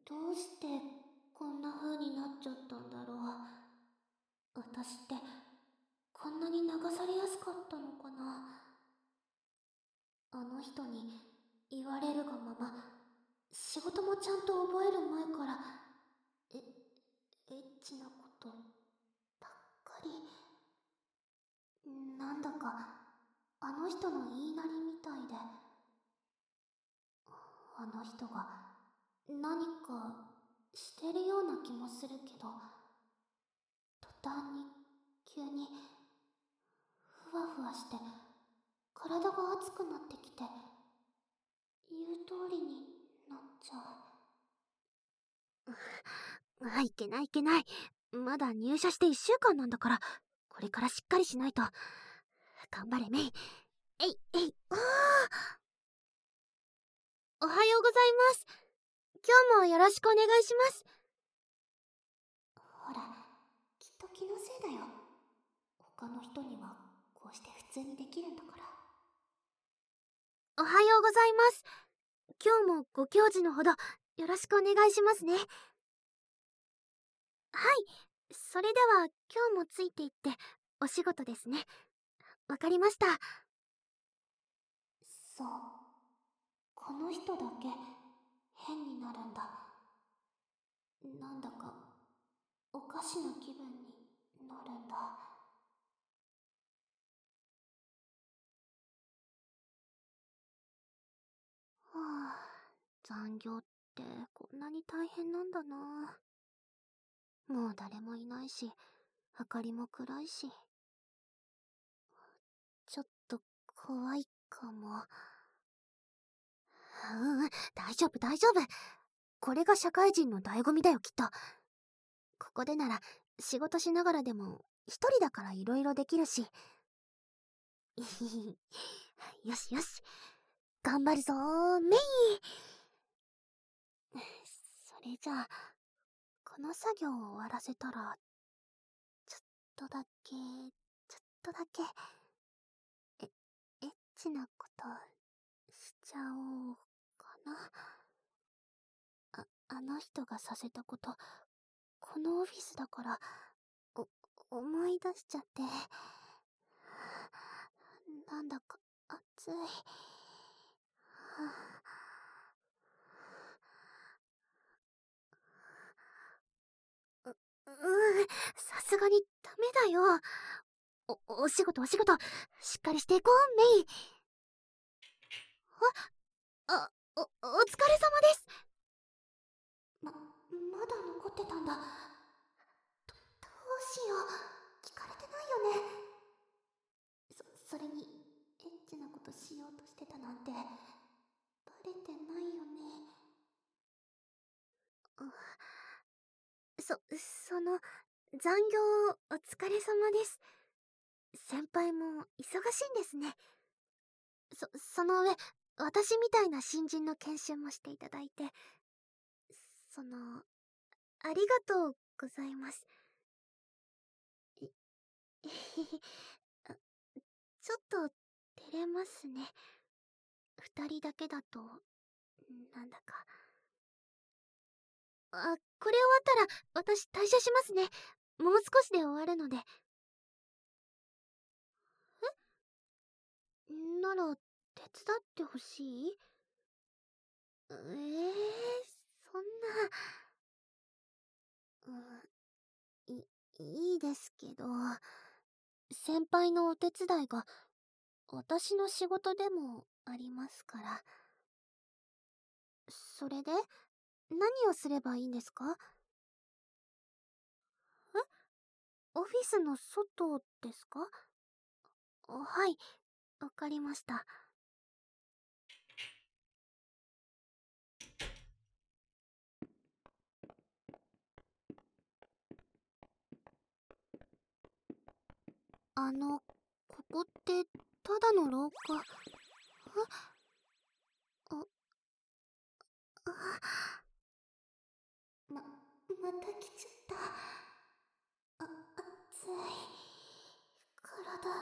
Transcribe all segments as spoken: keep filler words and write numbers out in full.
どうしてこんな風になっちゃったんだろう。私ってこんなに流されやすかったのかな。あの人に言われるがまま仕事もちゃんと覚える前からえエッチなことばっかり。なんだかあの人の言いなりみたいで、あの人が何かしてるような気もするけど、途端に急にふわふわして体が熱くなってきて、言う通りになっちゃう。あ、いけないいけない。まだ入社していっしゅうかんなんだから、これからしっかりしないと。頑張れメイ。えいえい。ああ、おはようございます。今日もよろしくお願いします。ほら、きっと気のせいだよ。他の人にはこうして普通にできるんだから。おはようございます。今日もご教示のほどよろしくお願いしますね。はい、それでは今日もついていってお仕事ですね。わかりました。そう、この人だけ変になるんだ。なんだかおかしな気分になるんだ。はあ、残業ってこんなに大変なんだな。もう誰もいないし、明かりも暗いし、ちょっと怖いかも。ううん、大丈夫大丈夫。これが社会人の醍醐味だよ、きっと。ここでなら仕事しながらでも一人だから色々できるし。よしよし、頑張るぞーメイ。それじゃあこの作業を終わらせたら、ちょっとだけちょっとだけえエッチなことしちゃおうかな。ああの人がさせたこと、このオフィスだからお思い出しちゃって、なんだか熱い。う、うん、さすがにダメだよ。お、お仕事お仕事、しっかりしていこう、メイ。あ、あ、お、お疲れ様です。ま、まだ残ってたんだ。ど、どうしよう。聞かれてないよね。そ、それに、エッチなことしようとしてたなんて、バレてないよね。あ、そ、その、残業お疲れ様です。先輩も忙しいんですね。そ、その上、私みたいな新人の研修もしていただいて、その、ありがとうございます。い、あ、ちょっと照れますね。二人だけだと、なんだか。あ、これ終わったら私退社しますね。もう少しで終わるので。え？なら、手伝ってほしい？ええー、そんな。うん、い、いいですけど、先輩のお手伝いが私の仕事でもありますから。それで何をすればいいんですか？え？オフィスの外ですか？はい、わかりました。あの、ここってただの廊下？あ、あ、ま、また来ちゃった。あ、熱い。体熱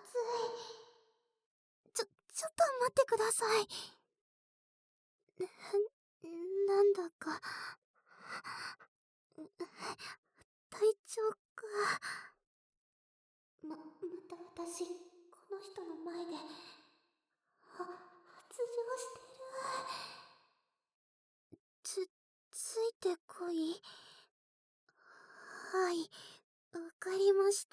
い。ちょ、ちょっと待ってください。な、なんだか体調か。ま、また私、この人の前で、は、発情してる。つ、ついてこい。はい、わかりました。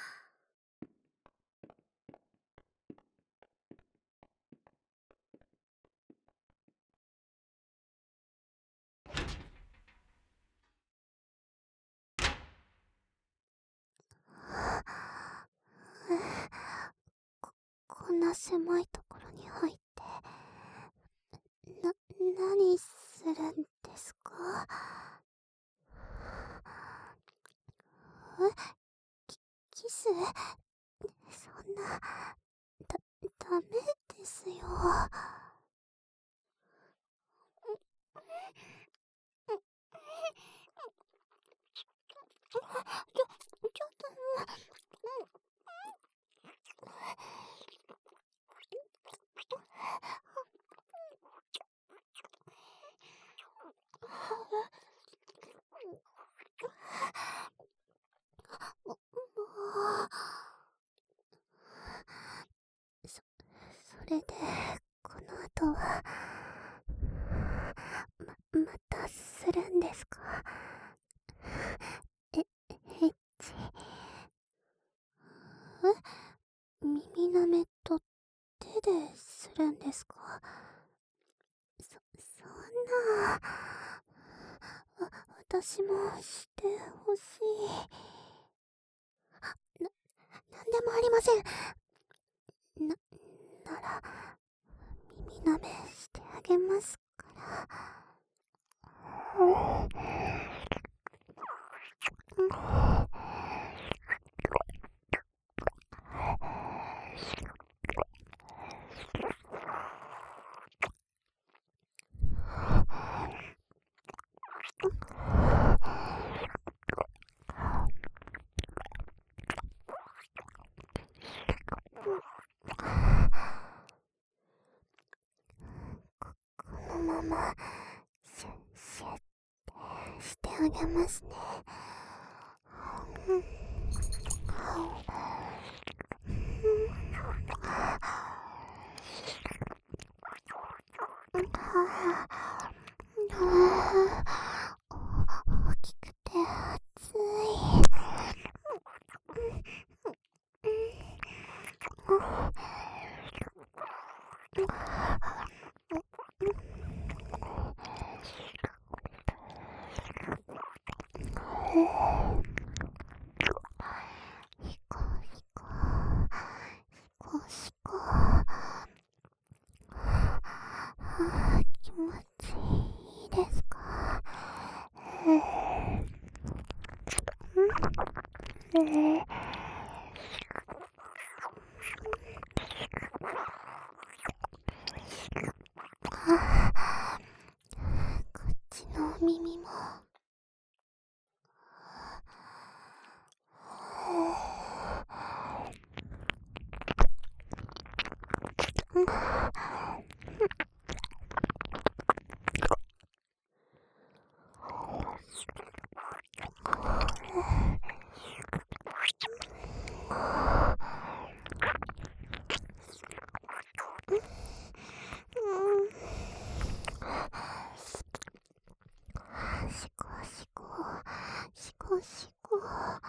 こ、こんな狭いところに入って、な、何するんですか？え？キ、キス？そんな、だ、ダメですよ。ちょ、ちょっともう、も、もう、そ、それで、この後は、ま、またするんですか？え、エッチ。え？耳舐めと手でするんですか？そ、そんな、わ、私もしてほしい。な、なんでもありません。な、なら、耳舐めしてあげますから。このまま、シュッシュッしてあげますね。大きくて熱い。ひこひこ、ひこしこ。はあ、気持ちいいですか？うん、うん、あ、こっちのお耳も。うん、しこしこ、しこしこ。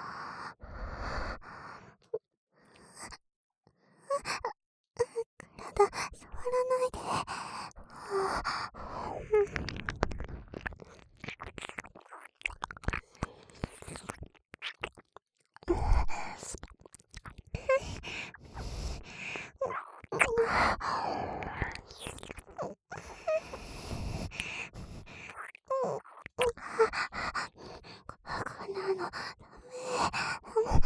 体、触らないで。はあ、うん、こんなの、ダメ。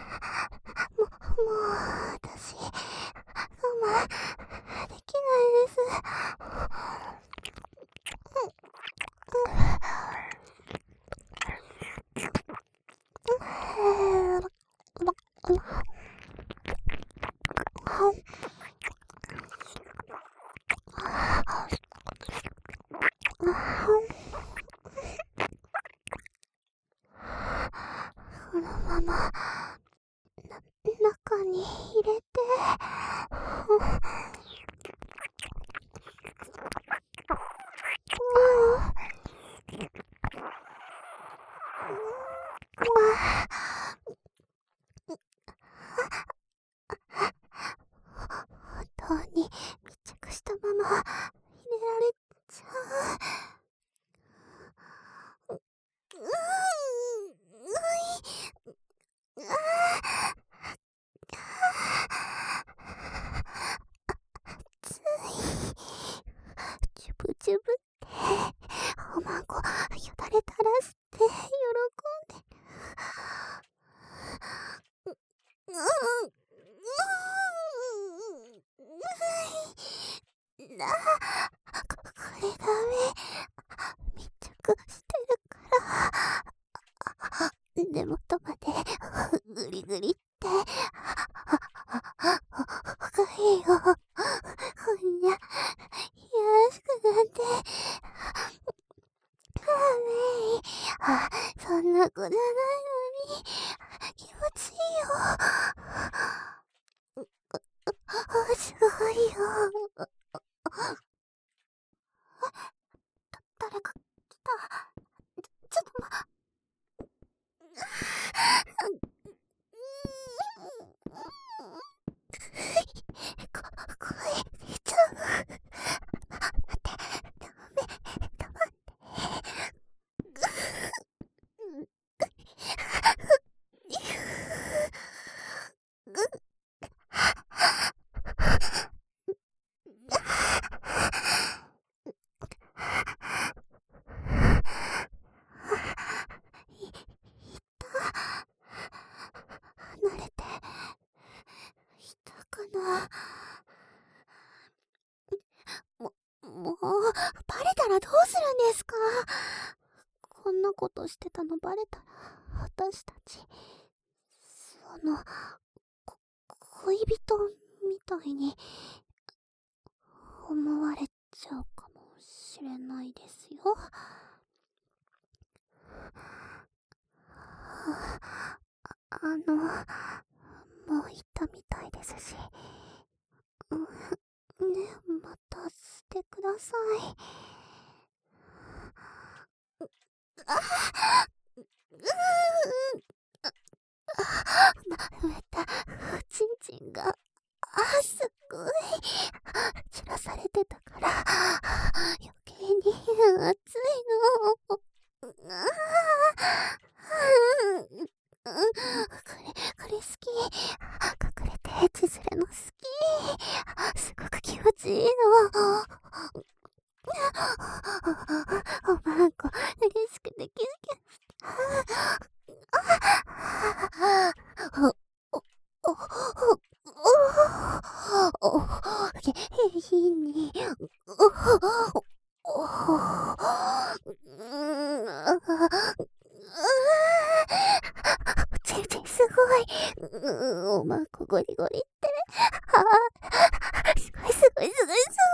もう、私、我慢できないです。 このまま中に入れて、本当に密着したまま入れられちゃう。うーん、ついジュブジュブっておまんこよだれ垂らして喜んでる。うんうんなここれダメ、密着してるから根元までグリグリって深いよ。ほんにゃやらしくなってメイ、あ、そんな子じゃないのに気持ちいいよ。すごいよ。誰か来た。ちょっとまこ声出ちゃう。待って、ダメ、黙って。離れていたかな。も、もう、バレたらどうするんですか？こんなことしてたのバレたら、私たち、その、こ恋人みたいに、思われちゃうかもしれないですよ。あの、もう行ったみたいですし、うん、ね、またしてください。あうーん、また、おちんちんが、あ、すっごい、散らされてたから、余計に熱いの。あーこれ、これ好き。隠れて血ずれの好き。すごく気持ちいいの。おまんこ、嬉しくてキュンキュンして。お、お、お、お、お、下品に、お、お、うん、ちんちんすごい。おまんこゴリゴリって。ああ、すごいすごいすごいすごい。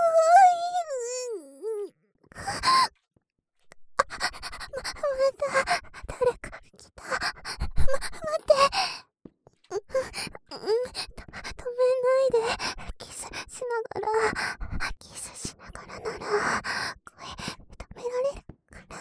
ま、また、誰か来た。ま、待って。うん、止めないで。キスしながら、キスしながらなら、声止められるから。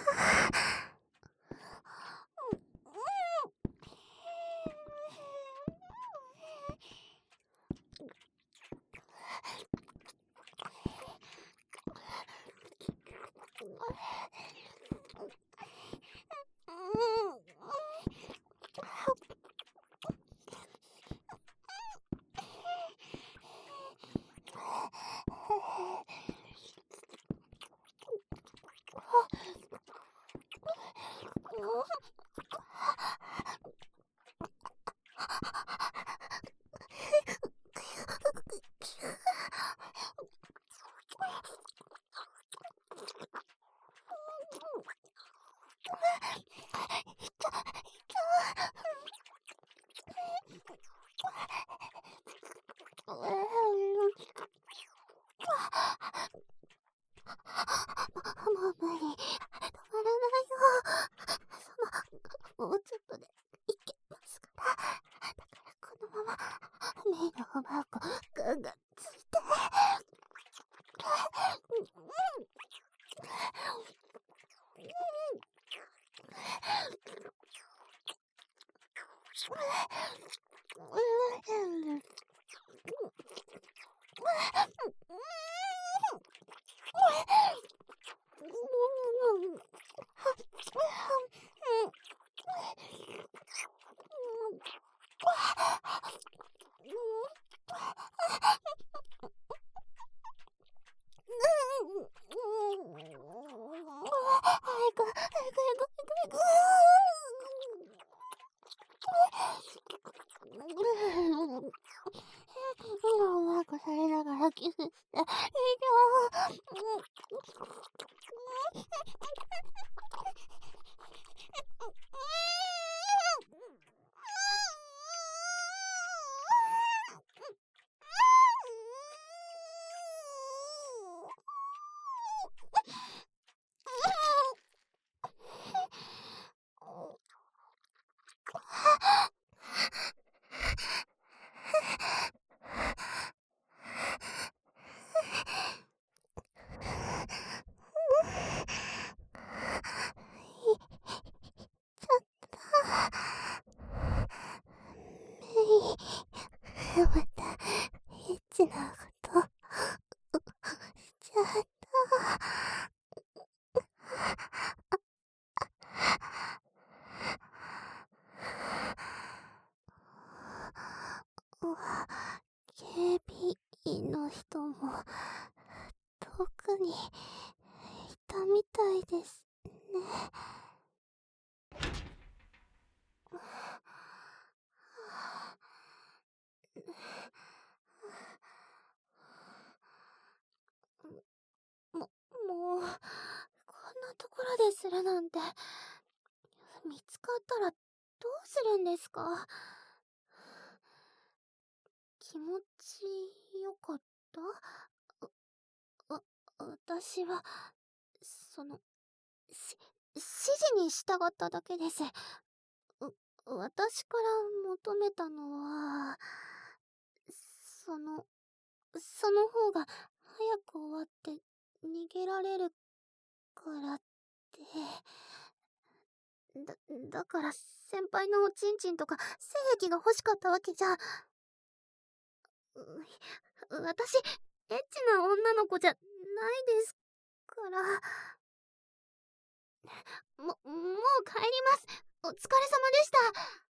もう無理。止まらないよ。その、もうちょっとでいけますから。だからこのまま、メイのおまんこ、ガンガンついて。おまんこされながらキスして。いいよ。また、エッチなこと、しちゃった。警備員の人も、特に、いたみたいですね。も、もう、こんなところでするなんて、見つかったらどうするんですか？気持ちよかった？わ、私は、その、し、指示に従っただけです。う、私から求めたのは、その、その方が早く終わって逃げられるからって。だ、だから先輩のおちんちんとか精液が欲しかったわけじゃ。う、私、エッチな女の子じゃないですから。も、もう帰ります。お疲れ様でした。